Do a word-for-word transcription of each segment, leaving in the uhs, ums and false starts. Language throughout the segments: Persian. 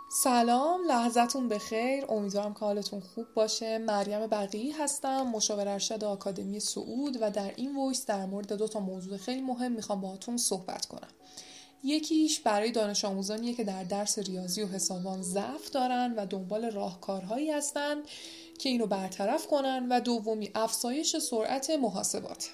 سلام، لحظتون بخیر. امیدوارم که حالتون خوب باشه. مریم بقیعی هستم، مشاور ارشد آکادمی صعود و در این وایس در مورد دو تا موضوع خیلی مهم میخوام باهاتون صحبت کنم. یکیش برای دانش آموزانیه که در درس ریاضی و حسابان ضعف دارن و دنبال راهکارهایی هستن که اینو برطرف کنن و دومی افزایش سرعت محاسبات.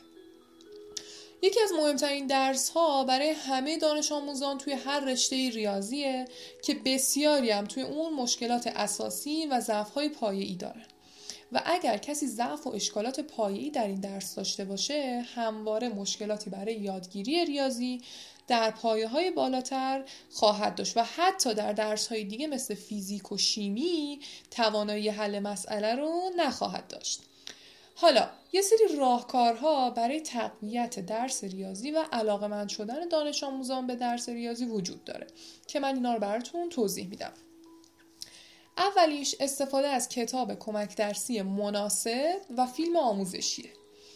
یکی از مهمترین درس ها برای همه دانش آموزان توی هر رشته ریاضیه که بسیاری هم توی اون مشکلات اساسی و ضعف های پایه‌ای دارن و اگر کسی ضعف و اشکالات پایه‌ای در این درس داشته باشه همواره مشکلاتی برای یادگیری ریاضی در پایه های بالاتر خواهد داشت و حتی در درس های دیگه مثل فیزیک و شیمی توانایی حل مسئله رو نخواهد داشت. حالا یه سری راهکارها برای تقویت درس ریاضی و علاقه‌مند شدن دانش آموزان به درس ریاضی وجود داره که من اینا رو براتون توضیح میدم. اولیش استفاده از کتاب کمک درسی مناسب و فیلم آموزشیه.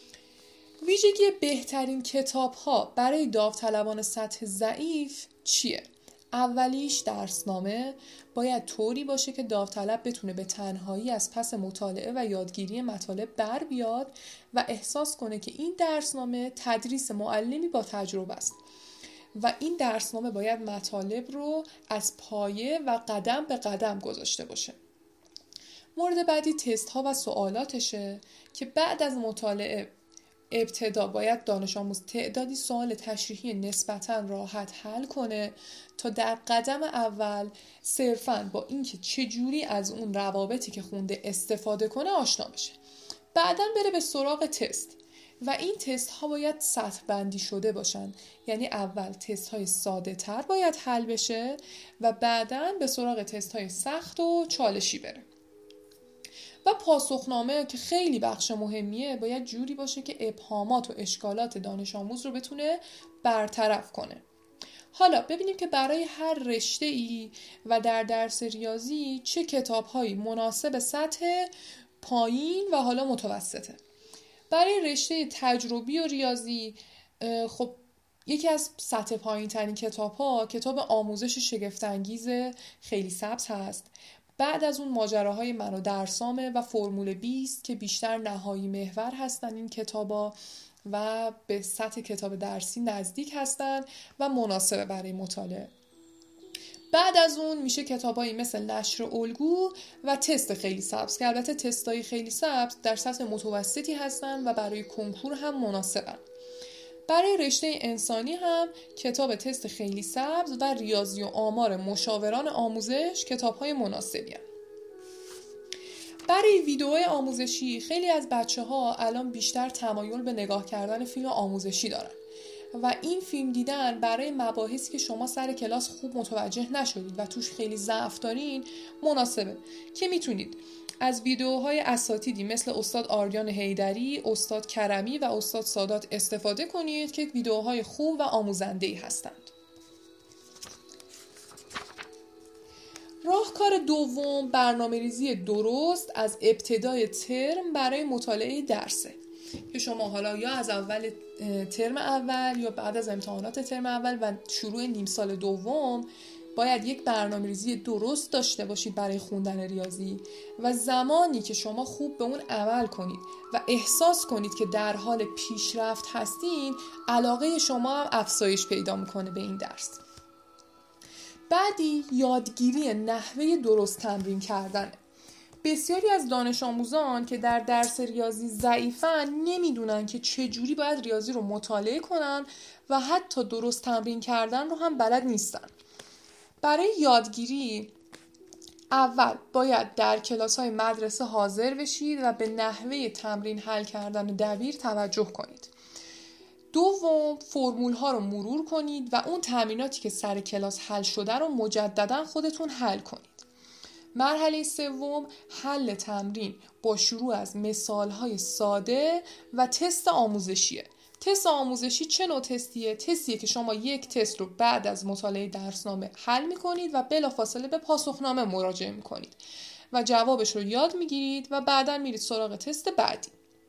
ویژگی بهترین کتاب‌ها برای داوطلبان سطح ضعیف چیه؟ اولیش درسنامه باید طوری باشه که داوطلب بتونه به تنهایی از پس مطالعه و یادگیری مطالب بر بیاد و احساس کنه که این درسنامه تدریس معلمی با تجربه است و این درسنامه باید مطالب رو از پایه و قدم به قدم گذاشته باشه. مورد بعدی تست ها و سوالاتشه که بعد از مطالعه ابتدا باید دانش آموز تعدادی سوال تشریحی نسبتاً راحت حل کنه تا در قدم اول صرفاً با اینکه چجوری از اون روابطی که خونده استفاده کنه آشنا بشه. بعداً بره به سراغ تست و این تست ها باید سطح بندی شده باشن، یعنی اول تست های ساده تر باید حل بشه و بعداً به سراغ تست های سخت و چالشی بره. و پاسخنامه که خیلی بخش مهمیه باید جوری باشه که ابهامات و اشکالات دانش آموز رو بتونه برطرف کنه. حالا ببینیم که برای هر رشته‌ای و در درس ریاضی چه کتاب‌هایی مناسب سطح پایین و حالا متوسطه. برای رشته تجربی و ریاضی خب یکی از سطح پایین ترین کتاب‌ها کتاب آموزش شگفت‌انگیز خیلی سبز هست. بعد از اون ماجراهای من و درسامه و فرمول بیست که بیشتر نهایی محور هستن این کتابا و به سطح کتاب درسی نزدیک هستن و مناسبه برای مطالعه. بعد از اون میشه کتابایی مثل نشر الگو و تست خیلی سبز که البته تستای خیلی سبز در سطح متوسطی هستن و برای کنکور هم مناسبن. برای رشته انسانی هم کتاب تست خیلی سبز و ریاضی و آمار مشاوران آموزش کتاب‌های مناسبی هستند. برای ویدئوهای آموزشی خیلی از بچه‌ها الان بیشتر تمایل به نگاه کردن فیلم آموزشی دارن و این فیلم دیدن برای مباحثی که شما سر کلاس خوب متوجه نشدید و توش خیلی ضعف دارین مناسبه که میتونید از ویدئوهای اساتیدی مثل استاد آریان حیدری، استاد کرمی و استاد سادات استفاده کنید که ویدئوهای خوب و آموزنده‌ای هستند. راهکار دوم برنامه‌ریزی درست از ابتدای ترم برای مطالعه درسه که شما حالا یا از اول ترم اول یا بعد از امتحانات ترم اول و شروع نیم سال دوم باید یک برنامه‌ریزی درست داشته باشید برای خوندن ریاضی و زمانی که شما خوب به اون عمل کنید و احساس کنید که در حال پیشرفت هستین علاقه شما هم افزایش پیدا میکنه به این درس. بعدی یادگیری نحوه درست تمرین کردنه. بسیاری از دانش آموزان که در درس ریاضی ضعیفن نمیدونن که چجوری باید ریاضی رو مطالعه کنن و حتی درست تمرین کردن رو هم بلد نیستن. برای یادگیری اول باید در کلاس‌های مدرسه حاضر بشید و به نحوه تمرین حل کردن دبیر توجه کنید. دوم فرمول‌ها رو مرور کنید و اون تمریناتی که سر کلاس حل شده رو مجددا خودتون حل کنید. مرحله سوم حل تمرین با شروع از مثال‌های ساده و تست آموزشیه. تست آموزشی چه نوع تستیه؟ تستیه که شما یک تست رو بعد از مطالعه درسنامه حل می‌کنید و بلافاصله به پاسخنامه مراجعه می‌کنید و جوابش رو یاد می‌گیرید و بعداً میرید سراغ تست بعدی.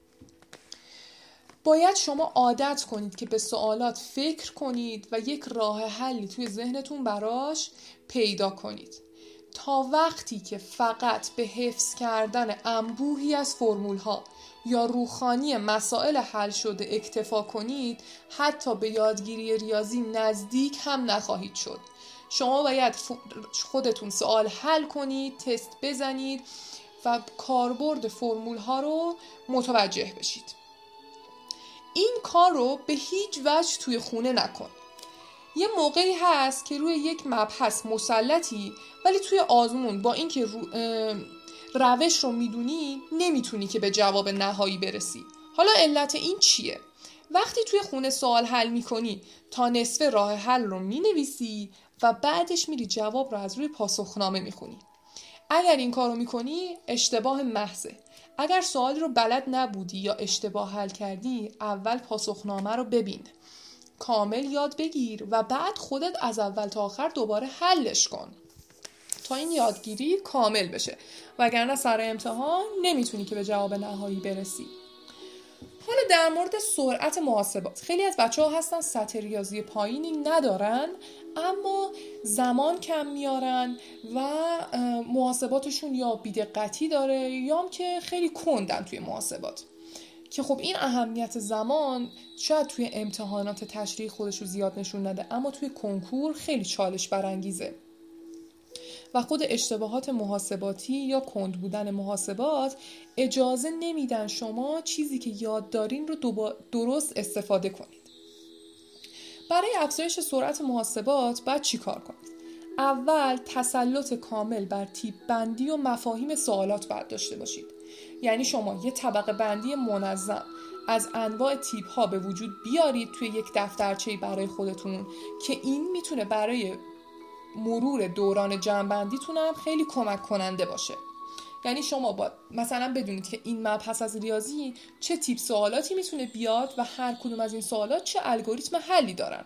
باید شما عادت کنید که به سوالات فکر کنید و یک راه حلی توی ذهنتون براش پیدا کنید. تا وقتی که فقط به حفظ کردن انبوهی از فرمول‌ها یا روخانی مسائل حل شده اکتفا کنید، حتی به یادگیری ریاضی نزدیک هم نخواهید شد. شما باید خودتون سوال حل کنید، تست بزنید و کاربرد فرمول‌ها رو متوجه بشید. این کار رو به هیچ وجه توی خونه نکن. یه موقعی هست که روی یک مبحث مسلطی، ولی توی آزمون با اینکه رو روش رو میدونی نمیتونی که به جواب نهایی برسی. حالا علت این چیه؟ وقتی توی خونه سوال حل میکنی تا نصف راه حل رو مینویسی و بعدش میری جواب رو از روی پاسخنامه میخونی. اگر این کار رو میکنی اشتباه محضه. اگر سوالی رو بلد نبودی یا اشتباه حل کردی، اول پاسخنامه رو ببین، کامل یاد بگیر و بعد خودت از اول تا آخر دوباره حلش کن تا این یادگیری کامل بشه، وگرنه سر امتحان نمیتونی که به جواب نهایی برسی. حالا در مورد سرعت محاسبات، خیلی از بچه ها هستن سطح ریاضی پایینی ندارن اما زمان کم میارن و محاسباتشون یا بی‌دقتی داره یا هم که خیلی کندن توی محاسبات، که خب این اهمیت زمان شاید توی امتحانات تشریحی خودش رو زیاد نشون نده، اما توی کنکور خیلی چالش برانگیزه و خود اشتباهات محاسباتی یا کند بودن محاسبات اجازه نمیدن شما چیزی که یاد دارین رو درست استفاده کنید. برای افزایش سرعت محاسبات باید چی کار کنید؟ اول تسلط کامل بر تیپ بندی و مفاهیم سوالات باید داشته باشید. یعنی شما یه طبقه بندی منظم از انواع تیپ ها به وجود بیارید توی یک دفترچه‌ای برای خودتون که این میتونه برای مرور دوران جمع‌بندیتون هم خیلی کمک کننده باشه. یعنی شما باید مثلا بدونید که این مبحث از ریاضی چه تیپ سوالاتی میتونه بیاد و هر کدوم از این سوالات چه الگوریتم حلی دارن.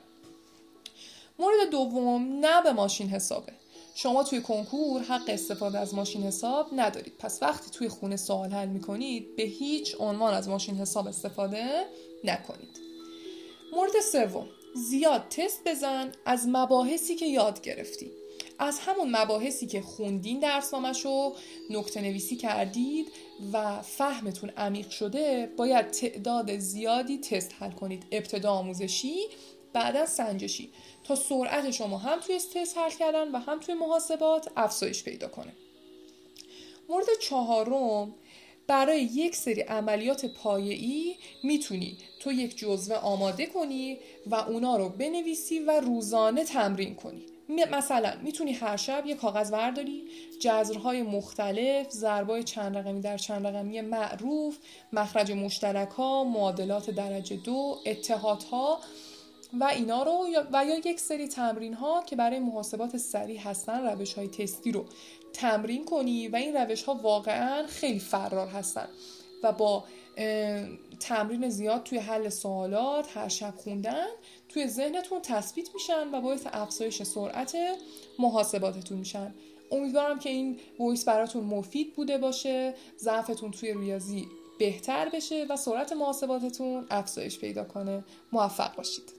مورد دوم، نه به ماشین حسابه. شما توی کنکور حق استفاده از ماشین حساب ندارید، پس وقتی توی خونه سوال حل میکنید به هیچ عنوان از ماشین حساب استفاده نکنید. مورد سوم، زیاد تست بزن از مباحثی که یاد گرفتی. از همون مباحثی که خوندین درسنامه‌شو نکته نویسی کردید و فهمتون عمیق شده، باید تعداد زیادی تست حل کنید، ابتدا آموزشی بعدا سنجشی، تا سرعت شما هم توی تست حل کردن و هم توی محاسبات افزایش پیدا کنه. مورد چهارم، برای یک سری عملیات پایه‌ای میتونی تو یک جزوه آماده کنی و اونا رو بنویسی و روزانه تمرین کنی. مثلا میتونی هر شب یک کاغذ برداری، جذرهای مختلف، ضربای چند رقمی در چند رقمی معروف، مخرج مشترک ها، معادلات درجه دو، اتحادها و اینا رو و یا یک سری تمرین ها که برای محاسبات سریع هستن، روش های تستی رو تمرین کنی و این روش ها واقعا خیلی فرار هستن و با تمرین زیاد توی حل سوالات، هر شب خوندن، توی ذهنتون تثبیت میشن و باعث افزایش سرعت محاسباتتون میشن. امیدوارم که این وایس براتون مفید بوده باشه، ضعفتون توی ریاضی بهتر بشه و سرعت محاسباتتون افزایش پیدا کنه. موفق باشید.